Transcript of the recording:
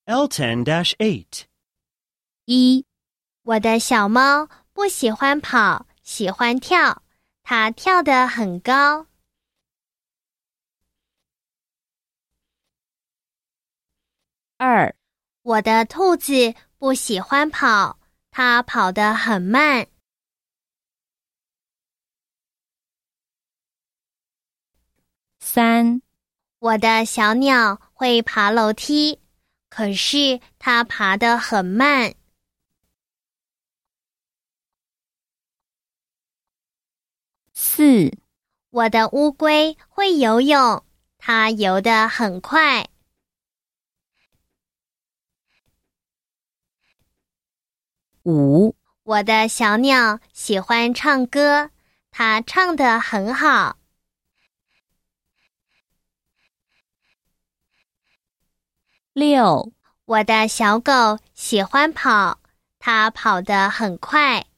L10-8. 1. 我的小猫不喜欢跑，喜欢跳，它跳得很高。2. 我的兔子不喜欢跑，它跑得很慢。3. 我的小鸟会爬楼梯，可是它爬得很慢。4. 我的乌龟会游泳，它游得很快。5. 我的小鸟喜欢唱歌，它唱得很好。6. 我的小狗喜欢跑，它跑得很快。